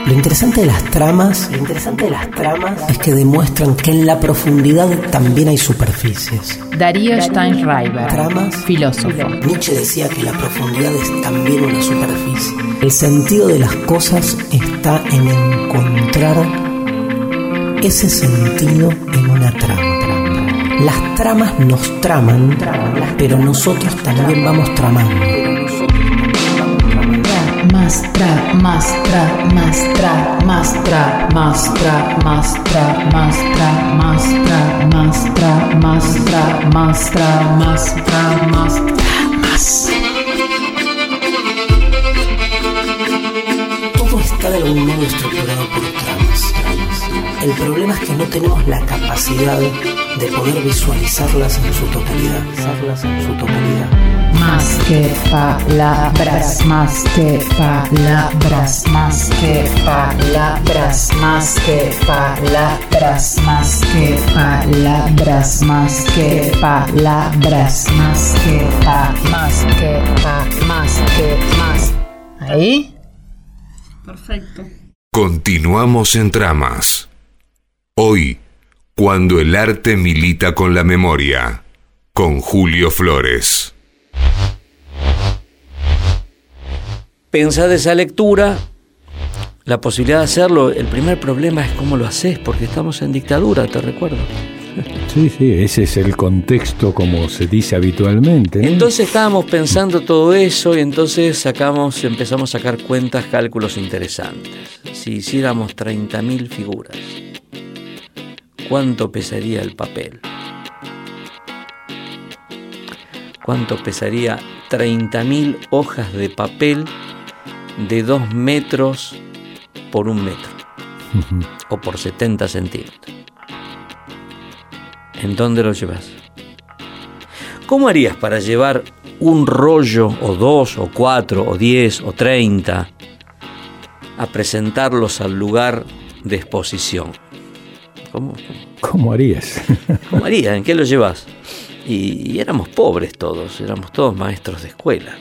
Lo interesante de las tramas es que demuestran que en la profundidad también hay superficies. Darío Steinschreiber, Tramas, filósofo. Nietzsche decía que la profundidad es también una superficie. El sentido de las cosas está en encontrar ese sentido en una trama. Las tramas nos traman, pero nosotros también vamos tramando. Todo está de algún modo estructurado por tramas. El problema es que no tenemos la capacidad de poder visualizarlas en su totalidad. Más que palabras, más que palabras, más que palabras, más que palabras, más que palabras, más que palabras, más que más. ¿Ahí? Perfecto. Continuamos en Tramas. Hoy, cuando el arte milita con la memoria, con Julio Flores. Pensá de esa lectura, la posibilidad de hacerlo. El primer problema es cómo lo haces, porque estamos en dictadura, te recuerdo. Sí, ese es el contexto como se dice habitualmente, ¿no? Entonces estábamos pensando todo eso y entonces empezamos a sacar cuentas, cálculos interesantes. Si hiciéramos 30.000 figuras, ¿cuánto pesaría el papel? ¿Cuánto pesaría 30.000 hojas de papel de 2 metros por 1 metro? O por 70 centímetros. ¿En dónde lo llevas? ¿Cómo harías para llevar un rollo, o 2, o 4, o 10, o 30, a presentarlos al lugar de exposición? ¿Cómo harías? ¿Cómo harías? ¿En qué lo llevas? Y éramos pobres todos, éramos todos maestros de escuela.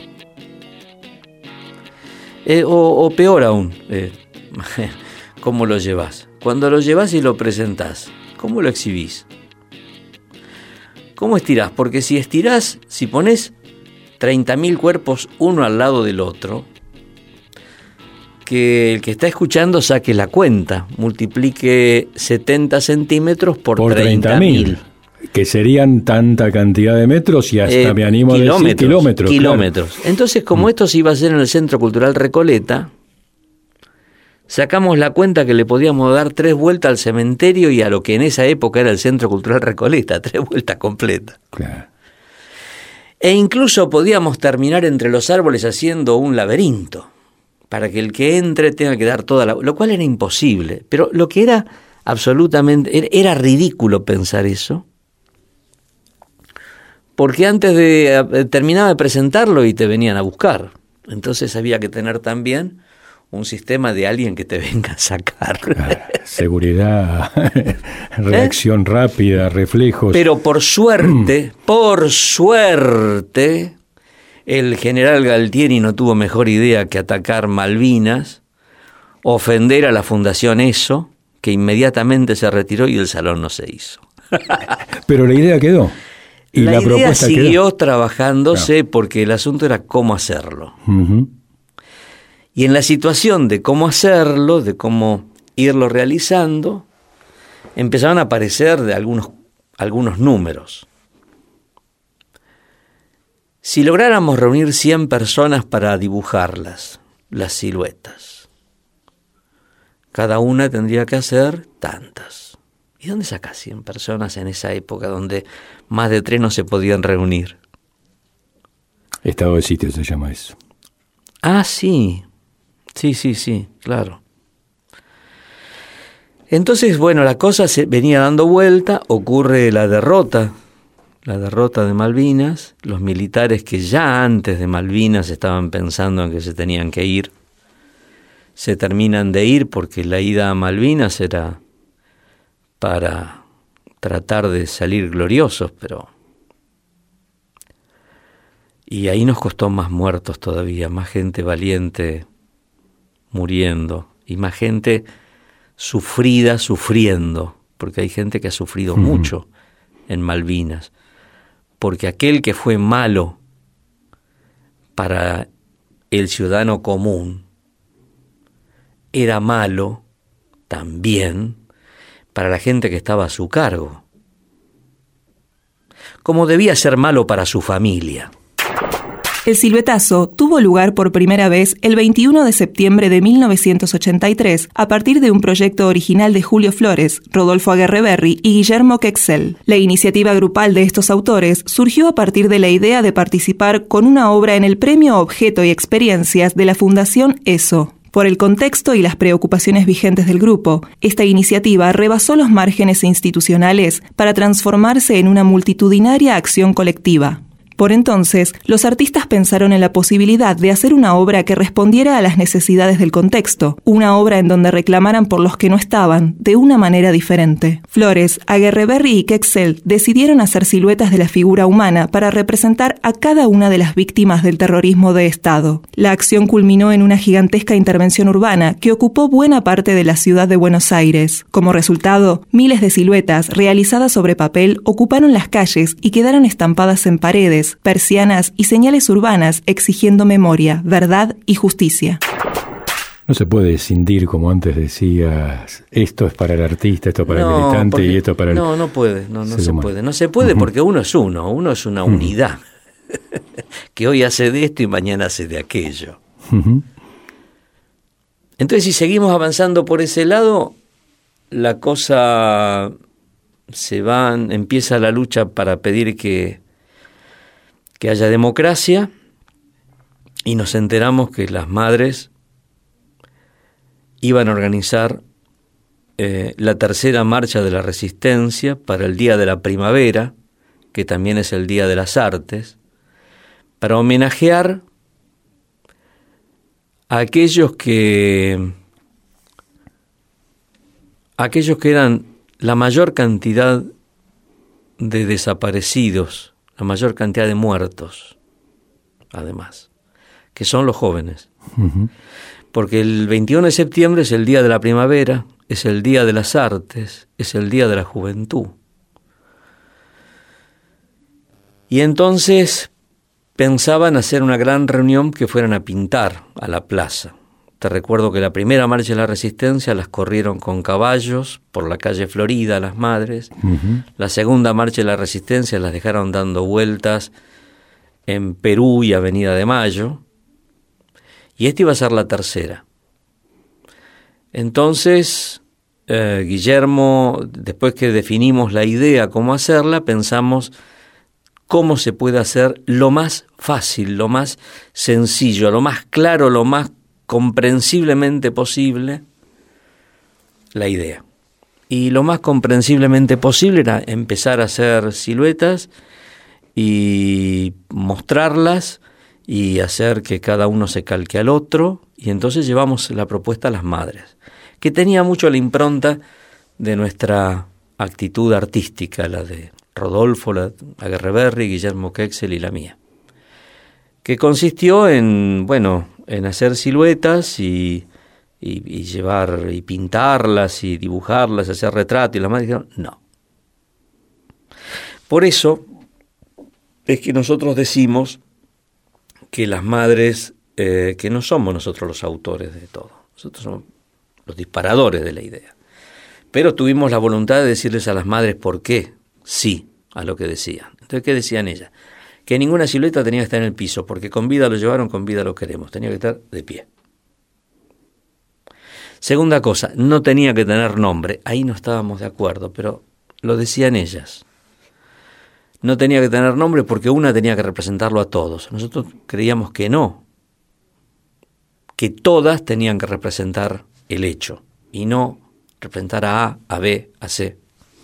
O peor aún, ¿cómo lo llevas? Cuando lo llevas y lo presentás, ¿cómo lo exhibís? ¿Cómo estirás? Porque si pones 30.000 cuerpos uno al lado del otro, que el que está escuchando saque la cuenta, multiplique 70 centímetros por 30.000. Que serían tanta cantidad de metros y hasta me animo a decir kilómetros. Kilómetros. Claro. Entonces, como esto se iba a hacer en el Centro Cultural Recoleta, sacamos la cuenta que le podíamos dar 3 vueltas al cementerio y a lo que en esa época era el Centro Cultural Recoleta, 3 vueltas completas. Claro. E incluso podíamos terminar entre los árboles haciendo un laberinto, para que el que entre tenga que dar toda lo cual era imposible, pero lo que era absolutamente, era ridículo pensar eso, porque antes de terminaba de presentarlo y te venían a buscar. Entonces había que tener también un sistema de alguien que te venga a sacar. Seguridad, reacción rápida, reflejos. Pero por suerte, el general Galtieri no tuvo mejor idea que atacar Malvinas, ofender a la Fundación ESO, que inmediatamente se retiró y el salón no se hizo. Pero la idea quedó. Y la idea propuesta siguió quedó trabajándose, claro, porque el asunto era cómo hacerlo. Uh-huh. Y en la situación de cómo hacerlo, de cómo irlo realizando, empezaron a aparecer de algunos números. Si lográramos reunir 100 personas para dibujarlas, las siluetas, cada una tendría que hacer tantas. ¿Y dónde sacas 100 personas en esa época donde más de 3 no se podían reunir? Estado de sitio se llama eso. Ah, sí. Sí, claro. Entonces, bueno, la cosa se venía dando vuelta, ocurre la derrota de Malvinas, los militares que ya antes de Malvinas estaban pensando en que se tenían que ir, se terminan de ir porque la ida a Malvinas era para tratar de salir gloriosos, pero... Y ahí nos costó más muertos todavía, más gente valiente muriendo y más gente sufrida, sufriendo, porque hay gente que ha sufrido mucho en Malvinas, porque aquel que fue malo para el ciudadano común era malo también para la gente que estaba a su cargo, como debía ser malo para su familia. El siluetazo tuvo lugar por primera vez el 21 de septiembre de 1983 a partir de un proyecto original de Julio Flores, Rodolfo Aguerreberri y Guillermo Quexel. La iniciativa grupal de estos autores surgió a partir de la idea de participar con una obra en el Premio Objeto y Experiencias de la Fundación ESO. Por el contexto y las preocupaciones vigentes del grupo, esta iniciativa rebasó los márgenes institucionales para transformarse en una multitudinaria acción colectiva. Por entonces, los artistas pensaron en la posibilidad de hacer una obra que respondiera a las necesidades del contexto, una obra en donde reclamaran por los que no estaban, de una manera diferente. Flores, Aguerreberri y Quexel decidieron hacer siluetas de la figura humana para representar a cada una de las víctimas del terrorismo de Estado. La acción culminó en una gigantesca intervención urbana que ocupó buena parte de la ciudad de Buenos Aires. Como resultado, miles de siluetas realizadas sobre papel ocuparon las calles y quedaron estampadas en paredes, persianas y señales urbanas exigiendo memoria, verdad y justicia. No se puede escindir, como antes decías, esto es para el artista, esto para el militante porque, y esto para el... No puede, no se puede. No se puede porque uno es una unidad que hoy hace de esto y mañana hace de aquello. Entonces, si seguimos avanzando por ese lado, la cosa empieza la lucha para pedir que haya democracia, y nos enteramos que las madres iban a organizar la tercera marcha de la resistencia para el Día de la Primavera, que también es el Día de las Artes, para homenajear a aquellos que eran la mayor cantidad de desaparecidos, la mayor cantidad de muertos, además, que son los jóvenes. Porque el 21 de septiembre es el Día de la Primavera, es el Día de las Artes, es el Día de la Juventud. Y entonces pensaban hacer una gran reunión que fueran a pintar a la plaza. Te recuerdo que la primera marcha de la Resistencia las corrieron con caballos por la calle Florida, las madres. La segunda marcha de la Resistencia las dejaron dando vueltas en Perú y Avenida de Mayo. Y esta iba a ser la tercera. Entonces, Guillermo, después que definimos la idea, cómo hacerla, pensamos cómo se puede hacer lo más fácil, lo más sencillo, lo más claro, lo más comprensiblemente posible la idea. Y lo más comprensiblemente posible era empezar a hacer siluetas y mostrarlas y hacer que cada uno se calque al otro, y entonces llevamos la propuesta a las madres, que tenía mucho la impronta de nuestra actitud artística, la de Rodolfo, la de Aguerreberri, Guillermo Quexel y la mía, que consistió en hacer siluetas y llevar y pintarlas y dibujarlas, hacer retratos, y las madres dijeron no. Por eso es que nosotros decimos que las madres, que no somos nosotros los autores de todo, nosotros somos los disparadores de la idea, pero tuvimos la voluntad de decirles a las madres por qué sí a lo que decían. Entonces, ¿qué decían ellas? Que ninguna silueta tenía que estar en el piso, porque con vida lo llevaron, con vida lo queremos, tenía que estar de pie. Segunda cosa, no tenía que tener nombre, ahí no estábamos de acuerdo, pero lo decían ellas. No tenía que tener nombre porque una tenía que representarlo a todos. Nosotros creíamos que no, que todas tenían que representar el hecho, y no representar a A, B, a C.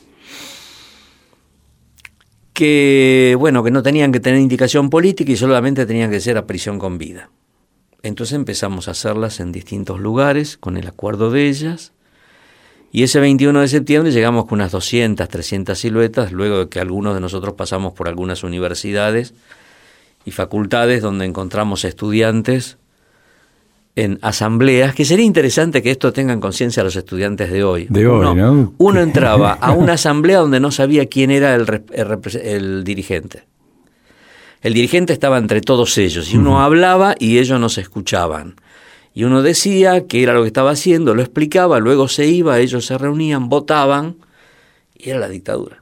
Que no tenían que tener indicación política y solamente tenían que ser a prisión con vida. Entonces empezamos a hacerlas en distintos lugares con el acuerdo de ellas, y ese 21 de septiembre llegamos con unas 200, 300 siluetas, luego de que algunos de nosotros pasamos por algunas universidades y facultades donde encontramos estudiantes en asambleas, que sería interesante que esto tengan conciencia los estudiantes de hoy. ¿No? Uno entraba a una asamblea donde no sabía quién era el dirigente. El dirigente estaba entre todos ellos y uno hablaba y ellos no se escuchaban. Y uno decía qué era lo que estaba haciendo, lo explicaba, luego se iba, ellos se reunían, votaban y era la dictadura.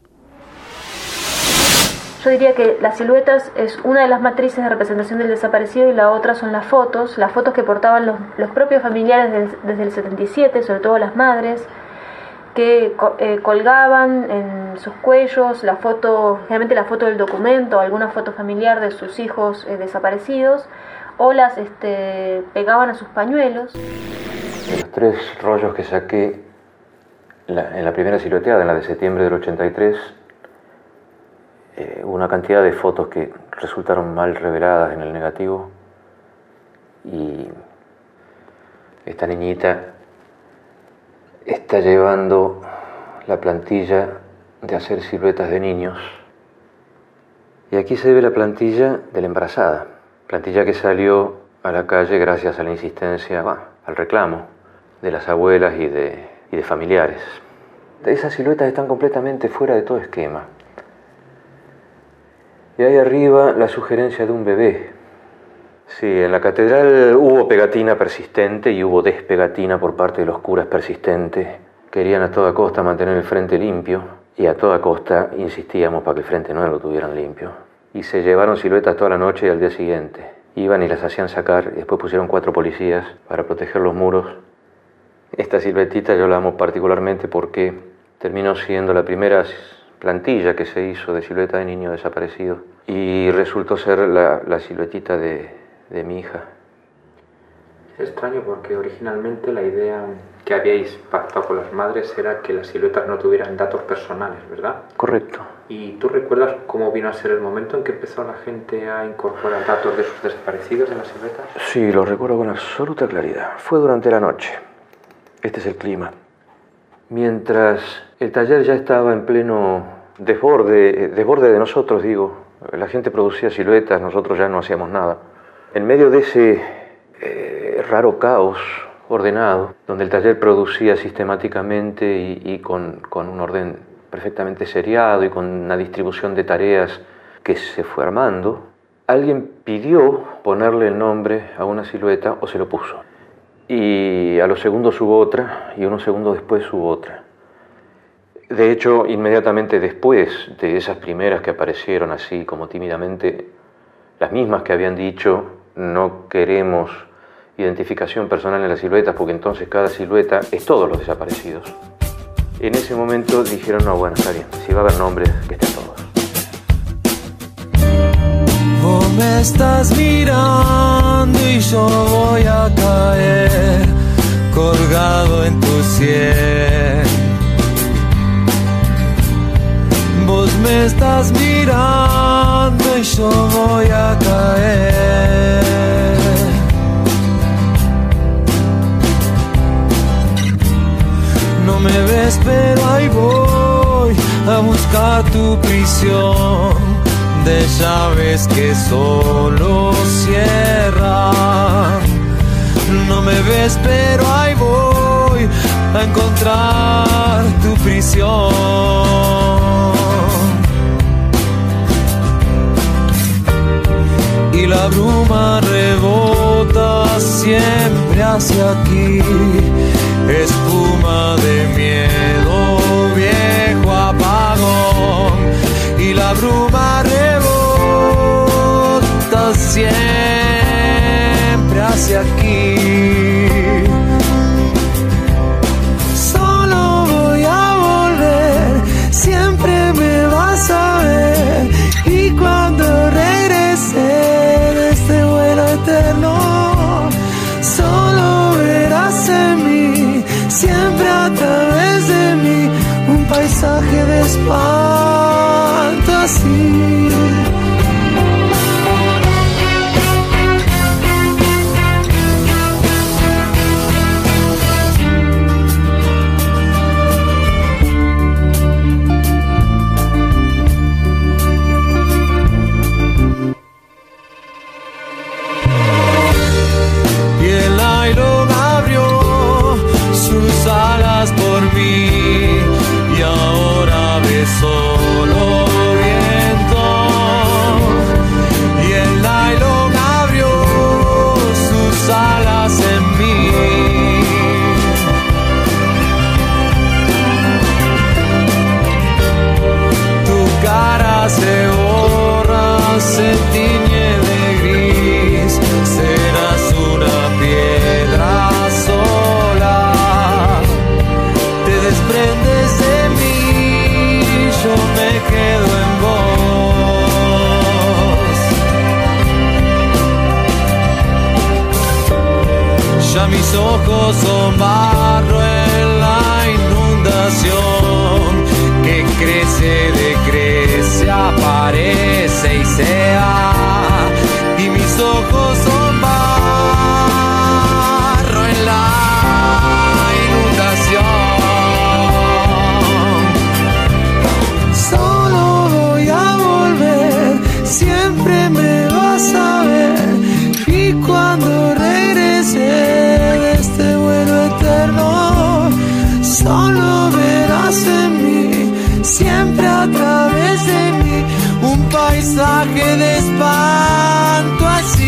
Yo diría que las siluetas es una de las matrices de representación del desaparecido y la otra son las fotos que portaban los propios familiares desde el 77, sobre todo las madres, que colgaban en sus cuellos la foto, generalmente la foto del documento, alguna foto familiar de sus hijos desaparecidos, o las pegaban a sus pañuelos. De los 3 rollos que saqué en la primera silueteada, en la de septiembre del 83, una cantidad de fotos que resultaron mal reveladas en el negativo, y esta niñita está llevando la plantilla de hacer siluetas de niños, y aquí se ve la plantilla de la embarazada, plantilla que salió a la calle gracias a la insistencia, al reclamo de las abuelas y de familiares. Esas siluetas están completamente fuera de todo esquema. Y ahí arriba la sugerencia de un bebé. Sí, en la catedral hubo pegatina persistente y hubo despegatina por parte de los curas persistentes. Querían a toda costa mantener el frente limpio y a toda costa insistíamos para que el frente no lo tuvieran limpio. Y se llevaron siluetas toda la noche y al día siguiente. Iban y las hacían sacar y después pusieron 4 policías para proteger los muros. Esta siluetita yo la amo particularmente porque terminó siendo la primera plantilla que se hizo de silueta de niño desaparecido y resultó ser la siluetita de mi hija. Es extraño porque originalmente la idea que habíais pactado con las madres era que las siluetas no tuvieran datos personales, ¿verdad? Correcto. ¿Y tú recuerdas cómo vino a ser el momento en que empezó la gente a incorporar datos de sus desaparecidos en las siluetas? Sí, lo recuerdo con absoluta claridad. Fue durante la noche. Este es el clima. Mientras el taller ya estaba en pleno desborde de nosotros, digo. La gente producía siluetas, nosotros ya no hacíamos nada. En medio de ese raro caos ordenado, donde el taller producía sistemáticamente y con un orden perfectamente seriado y con una distribución de tareas que se fue armando, alguien pidió ponerle el nombre a una silueta o se lo puso. Y a los segundos hubo otra, y unos segundos después hubo otra. De hecho, inmediatamente después de esas primeras que aparecieron así como tímidamente, las mismas que habían dicho no queremos identificación personal en las siluetas porque entonces cada silueta es todos los desaparecidos. En ese momento dijeron, no, bueno, está bien, si va a haber nombres, que estén todos. Vos me estás mirando y yo voy a caer colgado en tu sien. Vos me estás mirando y yo voy a caer. No me ves pero ahí voy a buscar tu prisión de llaves que solo cierran. No me ves pero ahí voy a encontrar tu prisión. Y la bruma rebota siempre hacia aquí, espuma de miedo, viejo apagón. Y la bruma rebota siempre hacia aquí. Solo voy a volver, siempre me vas a ver. Y cuando regrese de este vuelo eterno, solo verás en mí, siempre a través de mí, un paisaje de espanto así. Y el mis ojos son barro en la inundación, que crece, decrece, aparece y se va, y mis ojos son barro en la inundación. Solo voy a volver, siempre me vas a ver, y cuando regrese de este vuelo eterno, solo verás en mí, siempre a través de mí, un paisaje de espanto así.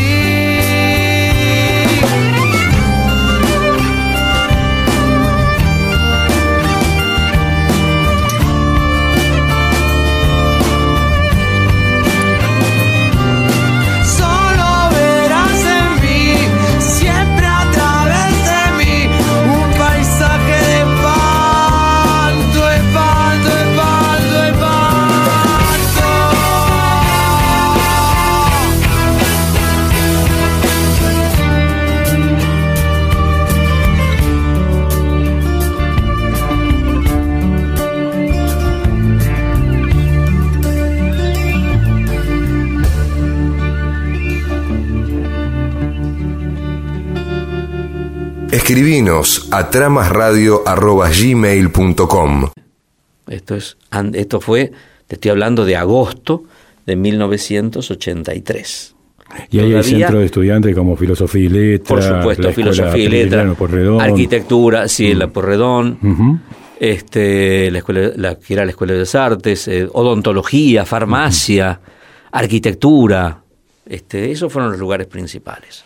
Escribinos a tramasradio@gmail.com. Esto fue, te estoy hablando de agosto de 1983. Y ahí hay centro de estudiantes como Filosofía y Letras. Por supuesto, Filosofía y Letras, Arquitectura, sí, la Porredón, la escuela, que era la Escuela de las Artes, Odontología, Farmacia, Arquitectura. Esos fueron los lugares principales.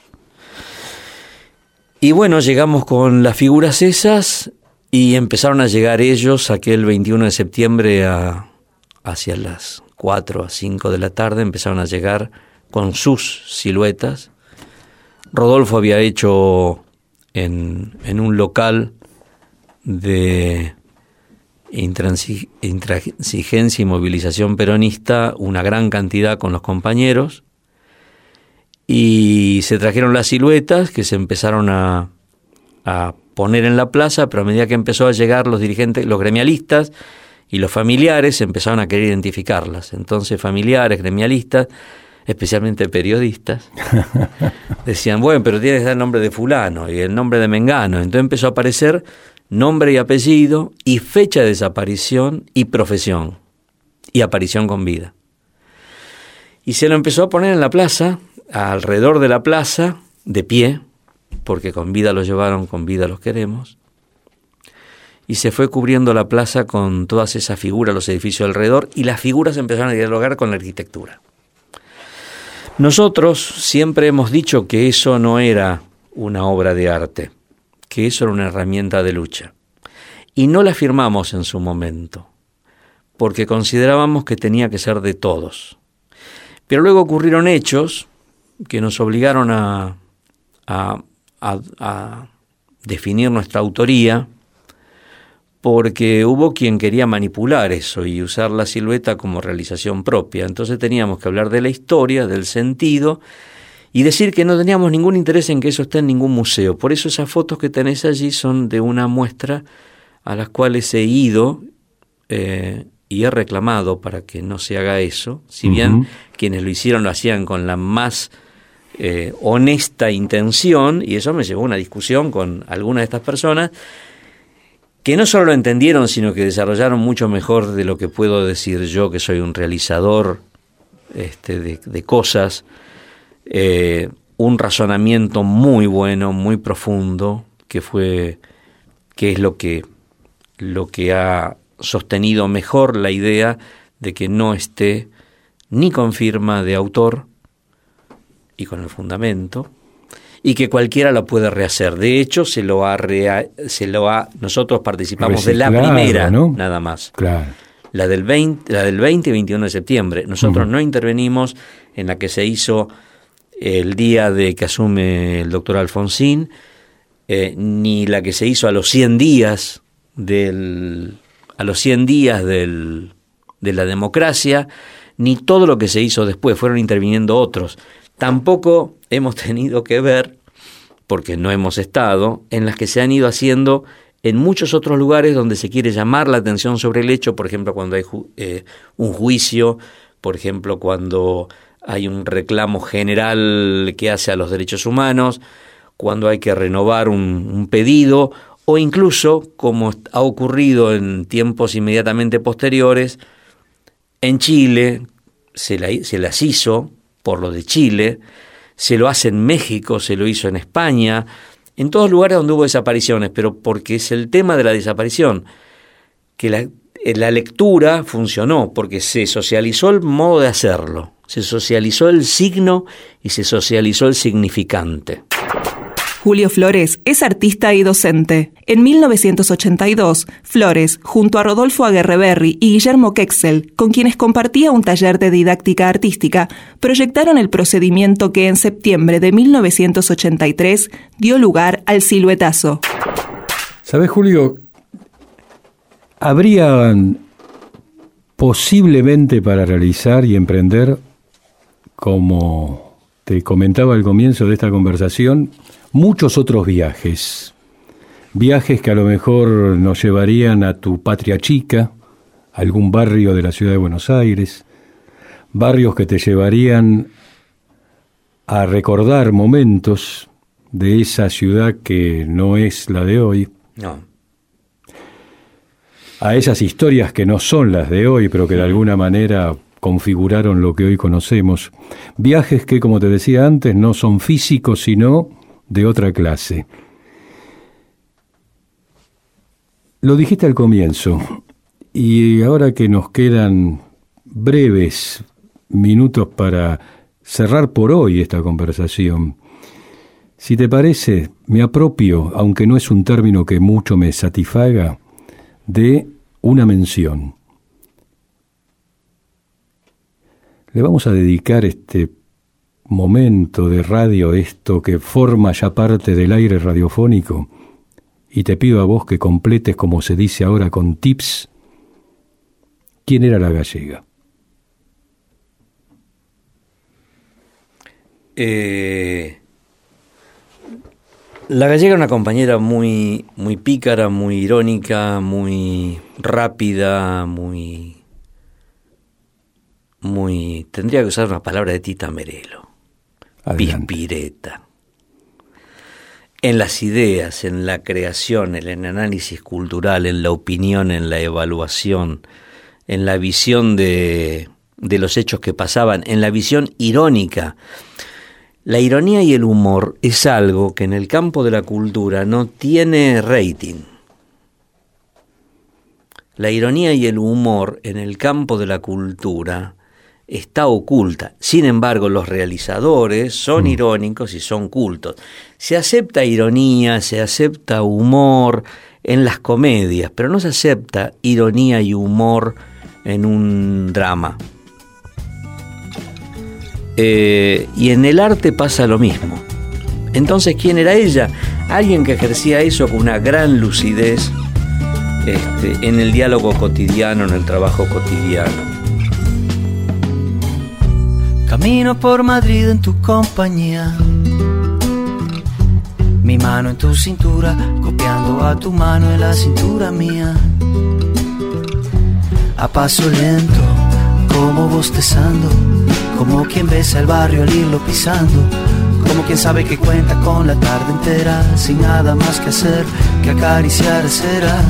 Y bueno, llegamos con las figuras esas y empezaron a llegar ellos aquel 21 de septiembre hacia las 4 a 5 de la tarde, empezaron a llegar con sus siluetas. Rodolfo había hecho en un local de intransigencia y movilización peronista una gran cantidad con los compañeros. Y se trajeron las siluetas que se empezaron a poner en la plaza, pero a medida que empezó a llegar los dirigentes, los gremialistas y los familiares empezaron a querer identificarlas. Entonces familiares, gremialistas, especialmente periodistas, decían, bueno, pero tienes que dar el nombre de fulano y el nombre de mengano. Entonces empezó a aparecer nombre y apellido y fecha de desaparición y profesión y aparición con vida. Y se lo empezó a poner en la plaza, alrededor de la plaza, de pie, porque con vida los llevaron, con vida los queremos, y se fue cubriendo la plaza con todas esas figuras, los edificios alrededor, y las figuras empezaron a dialogar con la arquitectura. Nosotros siempre hemos dicho que eso no era una obra de arte, que eso era una herramienta de lucha, y no la firmamos en su momento, porque considerábamos que tenía que ser de todos. Pero luego ocurrieron hechos que nos obligaron a definir nuestra autoría, porque hubo quien quería manipular eso y usar la silueta como realización propia. Entonces teníamos que hablar de la historia, del sentido, y decir que no teníamos ningún interés en que eso esté en ningún museo. Por eso esas fotos que tenés allí son de una muestra a las cuales he ido y he reclamado para que no se haga eso, si bien quienes lo hicieron lo hacían con la más honesta intención, y eso me llevó a una discusión con algunas de estas personas que no solo lo entendieron, sino que desarrollaron mucho mejor de lo que puedo decir yo, que soy un realizador de cosas, un razonamiento muy bueno, muy profundo, que es lo que ha sostenido mejor la idea de que no esté ni con firma de autor y con el fundamento, y que cualquiera la puede rehacer. De hecho, nosotros participamos de la primera, ¿no? Nada más. Claro. La del 20 y 21 de septiembre. Nosotros no intervenimos en la que se hizo el día de que asume el doctor Alfonsín, ni la que se hizo a los 100 días de la democracia, ni todo lo que se hizo después. Fueron interviniendo otros. Tampoco hemos tenido que ver porque no hemos estado, en las que se han ido haciendo en muchos otros lugares donde se quiere llamar la atención sobre el hecho, por ejemplo, cuando hay un juicio, por ejemplo, cuando hay un reclamo general que hace a los derechos humanos, cuando hay que renovar un pedido, o incluso, como ha ocurrido en tiempos inmediatamente posteriores, en Chile se las hizo por lo de Chile, se lo hace en México, se lo hizo en España, en todos lugares donde hubo desapariciones, pero porque es el tema de la desaparición, que la lectura funcionó, porque se socializó el modo de hacerlo, se socializó el signo y se socializó el significante. Julio Flores es artista y docente. En 1982, Flores, junto a Rodolfo Aguerreberri y Guillermo Kexel, con quienes compartía un taller de didáctica artística, proyectaron el procedimiento que en septiembre de 1983 dio lugar al siluetazo. ¿Sabes, Julio? Habría posiblemente para realizar y emprender, como te comentaba al comienzo de esta conversación, muchos otros viajes que a lo mejor nos llevarían a tu patria chica, a algún barrio de la ciudad de Buenos Aires, barrios que te llevarían a recordar momentos de esa ciudad que no es la de hoy, No. a esas historias que no son las de hoy, pero que de alguna manera configuraron lo que hoy conocemos, viajes que, como te decía antes, no son físicos, sino de otra clase. Lo dijiste al comienzo, y ahora que nos quedan breves minutos para cerrar por hoy esta conversación, si te parece, me apropio, aunque no es un término que mucho me satisfaga, de una mención. Le vamos a dedicar este momento de radio, esto que forma ya parte del aire radiofónico, y te pido a vos que completes, como se dice ahora, con tips, ¿quién era la gallega? La gallega era una compañera muy pícara, muy irónica, muy rápida, muy tendría que usar una palabra de Tita Merelo. Adelante. Pispireta. En las ideas, en la creación, en el análisis cultural, en la opinión, en la evaluación, en la visión de los hechos que pasaban, en la visión irónica. La ironía y el humor es algo que en el campo de la cultura no tiene rating. La ironía y el humor en el campo de la cultura está oculta. Sin embargo, los realizadores son irónicos y son cultos. Se acepta ironía, se acepta humor en las comedias, pero no se acepta ironía y humor en un drama. Y en el arte pasa lo mismo. Entonces, ¿quién era ella? Alguien que ejercía eso con una gran lucidez en el diálogo cotidiano, en el trabajo cotidiano. Camino por Madrid en tu compañía, mi mano en tu cintura, copiando a tu mano en la cintura mía. A paso lento, como bostezando, como quien besa el barrio al irlo pisando, como quien sabe que cuenta con la tarde entera, sin nada más que hacer que acariciar ceras.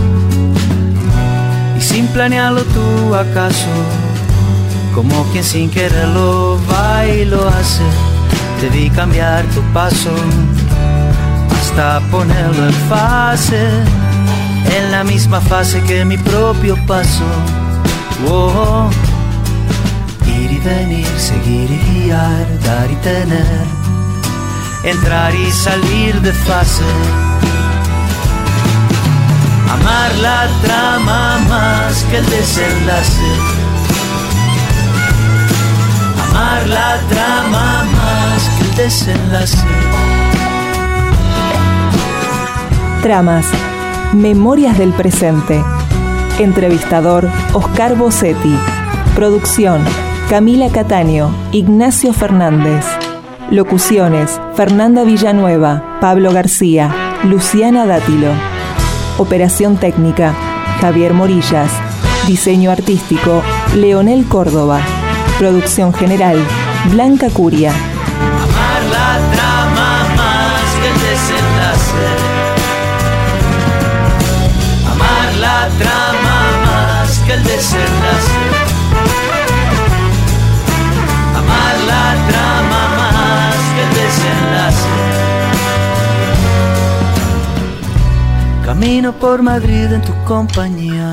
Y sin planearlo tú acaso, como quien sin quererlo va y lo hace, te vi cambiar tu paso hasta ponerlo en fase, en la misma fase que mi propio paso. Oh, ir y venir, seguir y guiar, dar y tener, entrar y salir de fase. Amar la trama más que el desenlace. Amar la trama más que el desenlace. Tramas. Memorias del presente. Entrevistador Oscar Bossetti. Producción Camila Cataño, Ignacio Fernández. Locuciones: Fernanda Villanueva, Pablo García, Luciana Dátilo. Operación técnica: Javier Morillas. Diseño artístico: Leonel Córdoba. Producción general: Blanca Curia. Amar la trama más que el desenlace. Amar la trama más que el desenlace. Amar la trama más que el desenlace. Camino por Madrid en tu compañía.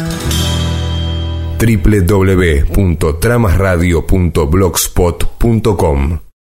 www.tramasradio.blogspot.com